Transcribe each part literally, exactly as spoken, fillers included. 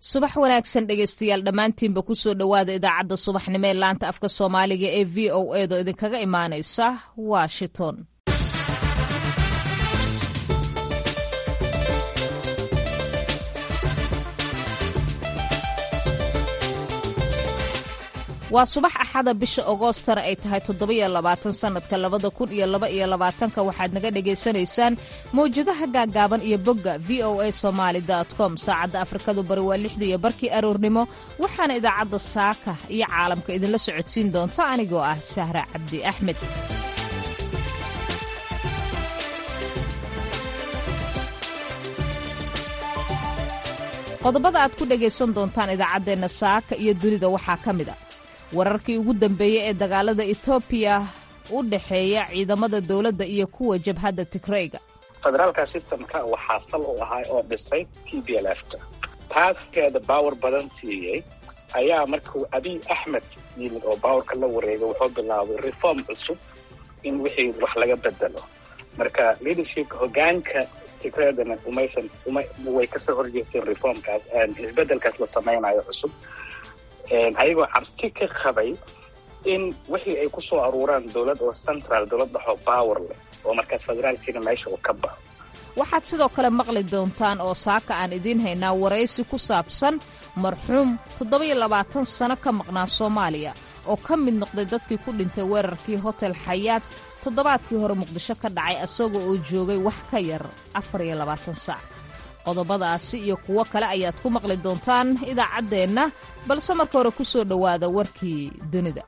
subax wanaagsan dhegaystayaal dhammaantiinba ku soo dhowaada idaacadda subaxnimo ee laanta afka soomaaliga ee v o edo idinkaga imaanaysa washington. waa subax axada bisha agoostana ay tahay toddobiyo labaatan sannadka labada kun iyo laba iyo labaatanka waxaad naga dhagaysanaysaan mawjadaha gaaggaaban iyo bogga v o a somaali dot com saacadda afrikadu bari waa lixda iyo barkii aroornimo waxaana idaacadda saaka iyo caalamka idinla socodsiin doonta anigoo ah sahra cabdi axmed. qodobada aad ku dhagaysan doontaan idaacaddeenna saaka iyo dunida waxaa ka mid a wararkii ugu dambeeyey ee dagaalada ethoobiya u dhexeeya ciidamada dowladda iyo kuwa jabhadda tigrayga. federaalka systemka waxaa sal u ahaa oo dhisay t b l f-ta taaskeeda baawar badan siiyey ayaa markuu abiy axmed yimid oo baawarka la wareegay wuxuu bilaabay reform cusub in wixii wax laga bedelo. marka leadershipka hogaanka tigreedana umaysan way kasoo horjeesteen reformkaas isbedelkaas la samaynayo cusub ayagoo cabsi ka qabay in wixii ay ku soo aruuraan dowlad oo central dowlad dhaxo power leh oo markaas federaalkiina meesha uu ka baxo. waxaad sidoo kale maqli doontaan oo saaka aan idiin haynaa waraysi ku saabsan marxuum toddobiyo labaatan sano ka maqnaa soomaaliya oo ka mid noqday dadkii ku dhintay weerarkii hotel xayaat toddobaadkii hore muqdisho ka dhacay asagoo oo joogay wax ka yar afar iyo labaatan saac. qodobadaasi iyo kuwo kale ayaad ku maqli doontaan idaacaddeenna balse marka hore ku soo dhowaada warkii dunida.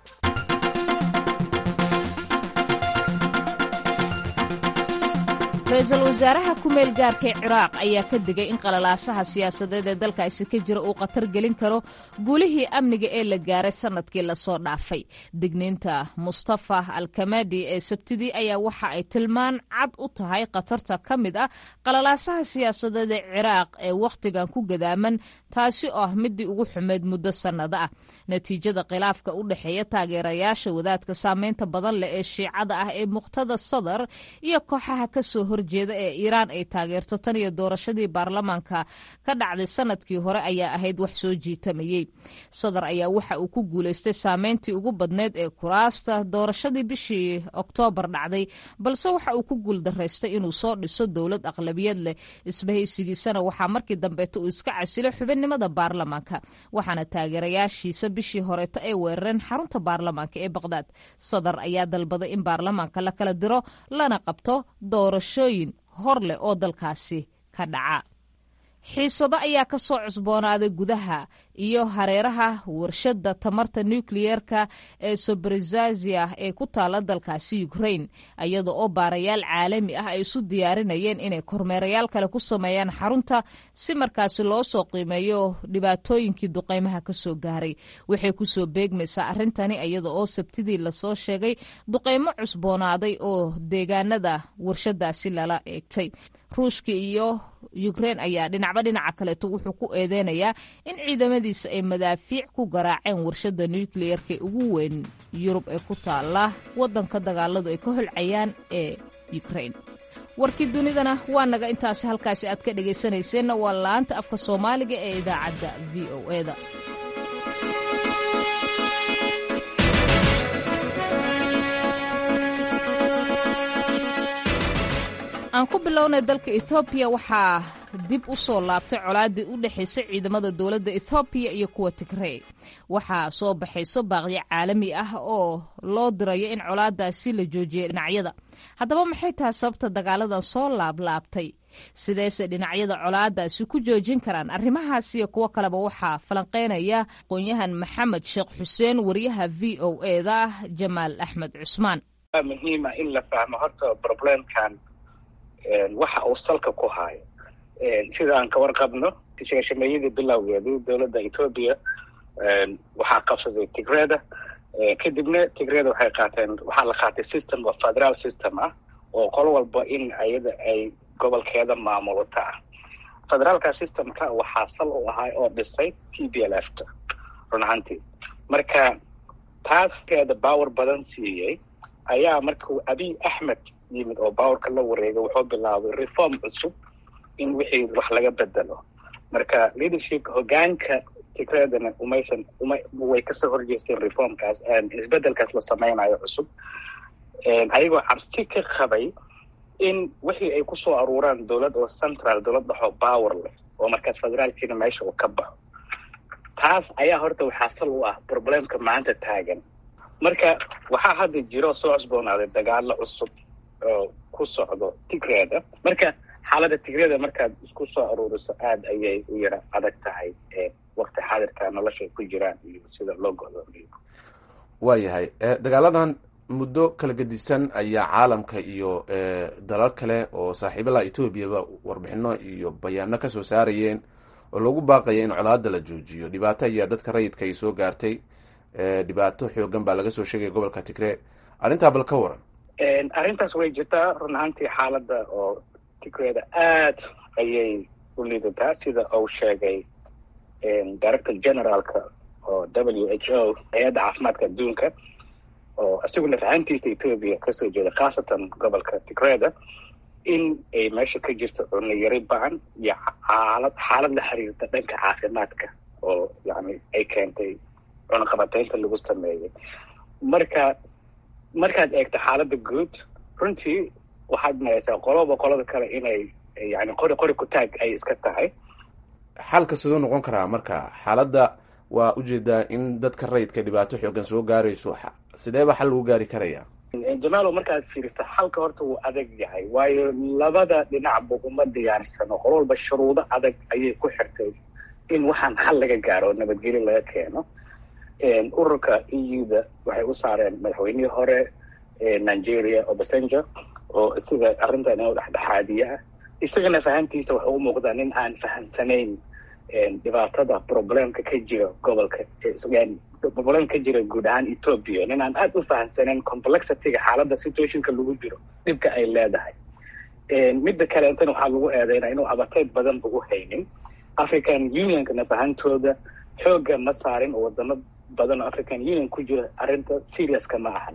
ra-iisul wasaaraha ku-meel gaarka ee ciraaq ayaa ka digay in qalalaasaha siyaasadeed ee dalkaasi ka jira uu khatar gelin karo guulihii amniga ee la gaaray sannadkii lasoo dhaafay. digniinta mustafa alkamadi ee sabtidii ayaa waxa ay tilmaan cad u tahay khatarta ka mid ah qalalaasaha siyaasadeed ee ciraaq ee wakhtigan ku gadaaman taasi oo ah midii ugu xumeyd muddo sannado ah. natiijada khilaafka u dhexeeya taageerayaasha wadaadka saameynta badan leh ee shiicada ah ee muqtada sadar iyo kooxaha ka soo horjeeda ee iiraan ay taageerto tan iyo doorashadii baarlamaanka ka dhacday sanadkii hore ayaa ahayd wax soo jiitamayey. sadar ayaa waxa uu ku guulaystay saameyntii ugu badneyd ee kuraasta doorashadii bishii oktoobar dhacday balse waxa uu ku guuldaraystay inuu soo dhiso dowlad aqlabiyad leh. isbahaysigiisana waxaa markii dambeeta uu iska casilay xubinnimada baarlamaanka waxaana taageerayaashiisa bishii horeeto ay weerareen xarunta baarlamaanka ee baqdaad. sadar ayaa dalbaday in baarlamaanka la kala diro lana qabto doorashooyin hor leh oo dalkaasi ka dhaca. xiisado ayaa ka soo cusboonaaday gudaha iyo hareeraha warshadda tamarta nukliyeerka ee soberizazia ee ku taala dalkaasi ukraine iyada oo baarayaal caalami ah ay isu diyaarinayeen inay kormeerayaal kale ku sameeyaan xarunta si markaasi loo soo qiimeeyo dhibaatooyinkii duqeymaha ka soo gaaray. waxay ku soo beegmaysaa arrintani iyada oo sabtidii lasoo sheegay duqeymo cusboonaaday oo deegaanada warshadaasi lala eegtay. ruushka iyo ukraine ayaa dhinacba dhinaca kaleeto wuxuu ku eedeynayaa in ciidamadiisa ay madaafiic ku garaaceen warshadda nukliyeerka ugu weyn yurub ee ku taala waddanka dagaaladu ay ka holcayaan ee ukraine. warkii dunidana waa naga intaasi halkaasi aad ka dhegaysanayseena waa laanta afka soomaaliga ee idaacadda v o eda. aan ku bilownay dalka ethoobiya waxaa dib u soo laabtay colaaddii u dhexaysay ciidamada dowladda ethoobiya iyo kuwa tigrey. waxaa soo baxayso baaqyo caalami ah oo loo dirayo in colaadaasi la joojiyay dhinacyada. haddaba maxay tahay sababta dagaaladan soo laablaabtay? sideese dhinacyada colaadaasi ku joojin karaan? arrimahaas iyo kuwo kaleba waxaa falanqeynaya aqoon-yahan maxamed sheekh xuseen wariyaha v o eda jamaal axmed cusmaan. muhiima in la fahmo horta problemkan waxa uu salka ku haayo. sida aan ka warqabno sheeshameeyadii bilowgeedii dowladda Ethiopia waxaa qabsaday Tigreeda kadibna Tigreeda waxay qaateen waxaa la qaatay system of federal system ah oo qol walba in ayada ay gobolkeeda maamulata. federaalka systemka waxaa sal u ahaa oo dhisay T B L F-ta run ahaantii. marka taaskeeda baawar badan siiyey ayaa markuu abiy axmed yimid oo baawarka la wareegay wuxuu bilaabay reform cusub in wixii wax laga bedelo. marka leadership hogaanka tigreedana umaysan uma way kasoo horjeesteen reformkaas isbedelkaas la samaynayo cusub ayagoo cabsi ka qabay in wixii ay kusoo aruuraan dowlad oo central dowlad dhaxoo power leh oo markaas federaalkiina meesha uu ka baxo taas ayaa horta waxaa sal u ah problemka maanta taagan marka waxaa hadda jiro soo cusboonaaday dagaalo cusub oo ku socdo tigreeda marka xaaladda tigreeda markaad isku soo aruuriso aad ayay u yara adag tahay waqti xaadirka nolosha ku jiraan iyo sida loo go'doomiyo waayahay dagaaladan muddo kala gedisan ayaa caalamka iyo dalal kale oo saaxiibalaha etoobiyaba warbixino iyo bayaano ka soo saarayeen oo lagu baaqaya in colaada la joojiyo dhibaato ayaa dadka rayidka ay soo gaartay dhibaato xoogan baa laga soo sheegaya gobolka Tigray arrintaa bal ka waran arrintaas way jirtaa run ahaantii xaaladda oo Tigrayda aad ayay u liidataa sida uu sheegay director generalka oo W H O hay'adda caafimaadka adduunka oo asiguna fahamtiisa Ethiopia kasoo jeeda khaasatan gobolka Tigrayda in ay meesha ka jirto cunno yari ba'an iyo xaalad xaalad la xiriirta dhanka caafimaadka oo yani ay keentay cunno qabataynta lagu sameeyay marka markaad eegto xaaladda guud runtii waxaad maraysaa qoloba qolada kale inay yani qori qori ku taag ay iska tahay xalka sidoo noqon karaa marka xaaladda waa ujeedaa in dadka rayidka dhibaato xoogan soo gaarayso sideeba xal lagu gaari karaya jamaalo markaad fiiriso xalka horta wuu adag yahay waayo labada dhinacba uma diyaarsano qolo walba shuruudo adag ayay ku xirtay in waxaan xal laga gaaro nabadgelyo laga keeno ururka E U-da waxay u saareen madaxweynihii hore Nigeria Obasanjo oo sida arrintan inuu dhexdhexaadiye ah isagana fahamtiisa wuxuu u muuqdaa nin aan fahamsanayn dhibaatada problemka ka jira gobolka problemka ka jira guud ahaan Ethiopia nin aan aad u fahamsanayn complexityga xaaladda situationka lagu jiro dhibka ay leedahay midda kale intana waxaa lagu eedeynaa inuu abateed badan ugu haynin African Unionkana fahantooda xooga ma saarin oo wadamo badan oo African Union ku jira arrinta seriouska ma ahan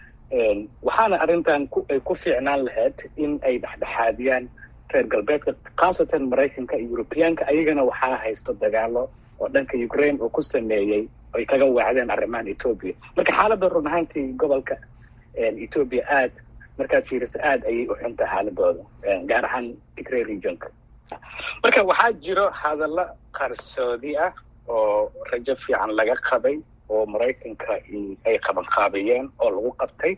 waxaana arrintan ay ku fiicnaan lahayd in ay dhexdhexaadiyaan reer galbeedka khaasatan Maraykanka iyo Europeanka ayagana waxaa haysto dagaalo oo dhanka Ukraine oo ku sameeyay ay kaga wacdeen arrimahan Ethiopia marka xaaladda run ahaantii gobolka Ethiopia aad markaad fiiriso aad ayay u xunta xaaladooda gaar ahaan Tigray regionka marka waxaa jiro hadallo qarsoodi ah oo rajo fiican laga qabay oo Maraykanka ay qaban qaabiyeen oo lagu qabtay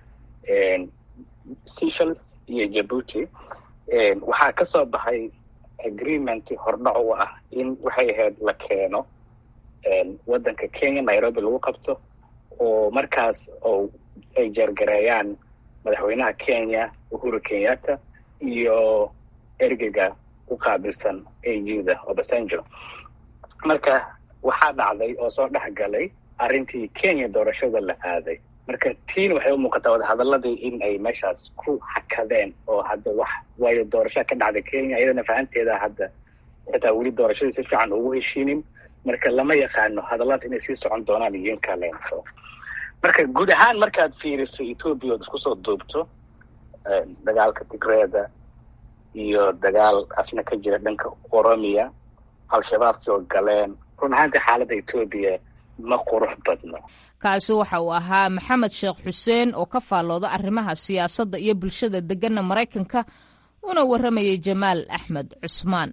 Seychelles iyo Djibouti waxaa ka soo baxay agreement hordhac u ah in waxay ahayd la keeno waddanka Kenya Nairobi lagu qabto oo markaas oo ay jargareeyaan madaxweynaha Kenya Uhuru Kenyatta iyo ergeyga u qaabilsan E U-da Obasanjo marka waxaa dhacday oo soo dhexgalay arrintii Kenya doorashada la aaday marka tiin waxay u muuqataa wada hadaladii in ay meeshaas ku xakadeen oo hadda wax waayo doorasho ka dhacday Kenya iyadana fahanteeda hadda xitaa weli doorashadii si fiican ugu heshiinin marka lama yaqaano hadalladaas inay sii socon doonaan iyo in kale marka guud ahaan markaad fiiriso Ethiopia oo isku soo duubto dagaalka Tigrayda iyo dagaal asna ka jira dhanka Oromia al-shabaab soo galeen run ahaantii xaaladda Ethiopia ma qurux badno kaasi waxa uu ahaa maxamed sheekh xuseen oo ka faallooda arrimaha siyaasadda iyo bulshada deganna Maraykanka una waramayay Jamaal Axmed Cusmaan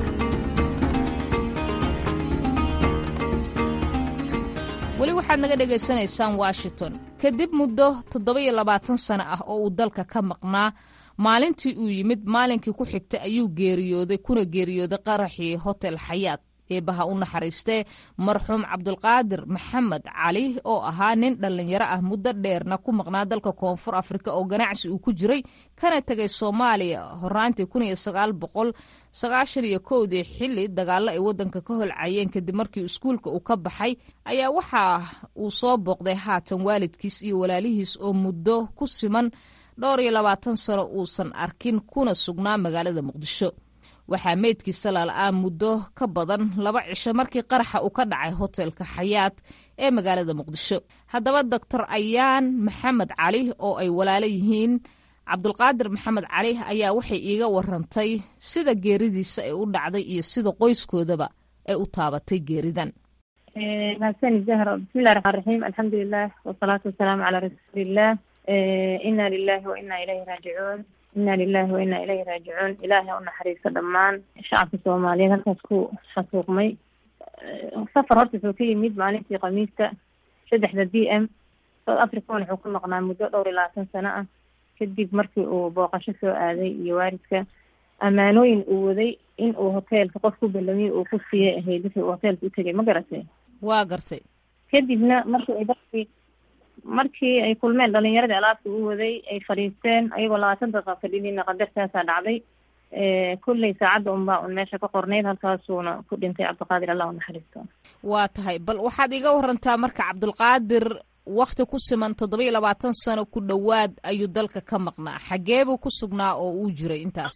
weli waxaad naga dhegaysanaysaan Washington kadib muddo toddoba iyo labaatan sano ah oo uu dalka ka maqnaa maalintii uu yimid maalinkii ku xigtay ayuu geeriyooday kuna geeriyooday qaraxii Hotel Xayaat eebaha u naxariistay marxuum Cabdulqaadir Maxamed Cali oo ahaa nin dhalinyaro ah muddo dheerna ku maqnaa dalka Koonfur Afrika oo ganacsi uu ku jiray kana tagay Soomaaliya horaantii kun iyo sagaal boqol sagaashan iyo kow dii xilli dagaalo ay wadanka ka holcayeen kadib markii iskuulka uu ka baxay ayaa waxa uu soo booqday haatan waalidkiis iyo walaalihiis oo muddo ku siman dhowr iyo labaatan sano uusan arkin kuna sugnaa magaalada Muqdisho waxaa meydkiisa laala'aan muddo ka badan laba cisho markii qaraxa uu ka dhacay hotelka Xayaat ee magaalada Muqdisho haddaba doctor Ayaan Maxamed Cali oo ay walaalo yihiin cabdulqaadir maxamed cali ayaa waxay iiga warantay sida geeridiisa ay u dhacday iyo sida qoyskoodaba ay u taabatay geeridan. mahadsan zahra. bismillahi raxmaan raxiim, alxamdulilah wasalaatu wasalaamu calaa rasuulillah. inna lilahi wa inna ilayhi raajicuun inna lilahi wa inna ilayhi raajicuun. ilaahay u naxariisto dhammaan shacabka soomaaliyeed halkaas ku xasuuqmay. safar horta wuxuu ka yimid maalintii khamiista saddexda b m south africa wuxuu ku maqnaa muddo dhowr iyo labaatan sano ah. kadib markii uu booqasho soo aaday iyo waalidka ammaanooyin uu waday in uu hoteelka qof ku ballamiyey uu ku siiyey ahayd wixii uu hoteelka u tegay. ma garatay? waa gartay. kadibna markii ay dadkii markii ay kulmeen dhalinyaradii alaabta u waday ay fadhiisteen ayagoo labaatan daqiiqa fadhidina qadartaasaa dhacday. kulley saacadda unbaa un meesha ka qornayd, halkaasuuna ku dhintay cabdiqaadir, allah u naxariisto. waa tahay, bal waxaad iga warantaa marka cabdulqaadir wakti ku siman toddoba iyo labaatan sano ku dhowaad ayuu dalka ka maqnaa. xageebuu ku sugnaa oo uu jiray intaas?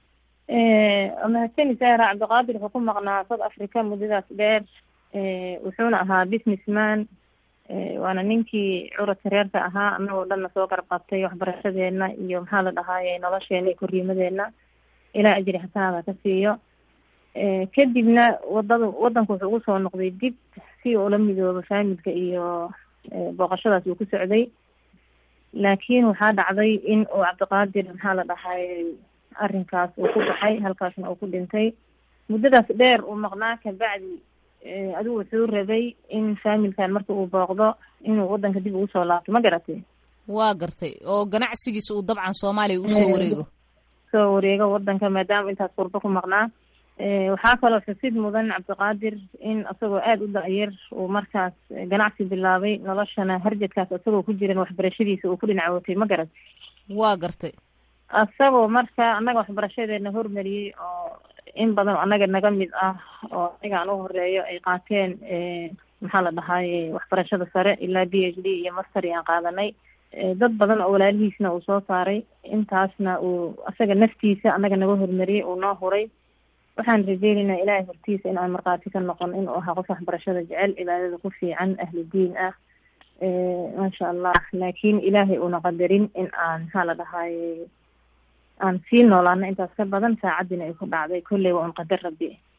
mahadsani sahra. cabdiqaadir wuxuu ku maqnaa south africa muddadaas dheer. wuxuuna ahaa businessman, waana ninkii curadka reerka ahaa. anagoo dhanna soo garab qabtay waxbarashadeena iyo maxaa la dhahaaye nolosheena iyo korriimadeena. ilaa ajri xasaaba ka siiyo. kadibna wadada wadanku wuxuu ugu soo noqday dib si uu la midoobo faamilka iyo booqashadaas uu ku socday. laakiin waxaa dhacday in uu cabdiqaadir maxaa la dhahay arrinkaas uu ku baxay, halkaasna uu ku dhintay. muddadaas dheer uu maqnaa kabacdi adigu wuxuu rabay in faamilkan marka uu booqdo inuu wadanka dib ugu soo laabto. ma garatay? waa gartay. oo ganacsigiisa uu dabcan soomaaliya usoo wareego soo wareego wadanka maadaama intaas qurbo ku maqnaa. waxaa kaloo xusid mudan cabdiqaadir in isagoo aada u da-yar uu markaas ganacsi bilaabay, noloshana harjadkaas isagoo ku jiran waxbarashadiisa uu ku dhinacwootay. ma garat? waa gartay. isagoo marka annaga waxbarashadeena hormariyey oo in badan annaga naga mid ah oo aniga aan u horeeyo ay qaateen maxaa la dhahaye waxbarashada sare ilaa b h d iyo master aan qaadanay. dad badan oo walaalihiisna uu soo saaray. intaasna uu isaga naftiisa annaga naga hormariyey uu noo huray. waxaan rajeynaynaa ilaahay hortiisa in aan markhaati ka noqon inuu ahaa qof waxbarashada jecel, cibaadada ku fiican, ahlu diin ah. maasha allah. laakiin ilaahay uuna qadarin in aan maxaa la dhahaye aan sii noolaano intaas ka badan. saacaddiina ay ku dhacday. kolley waa un qadar rabbi.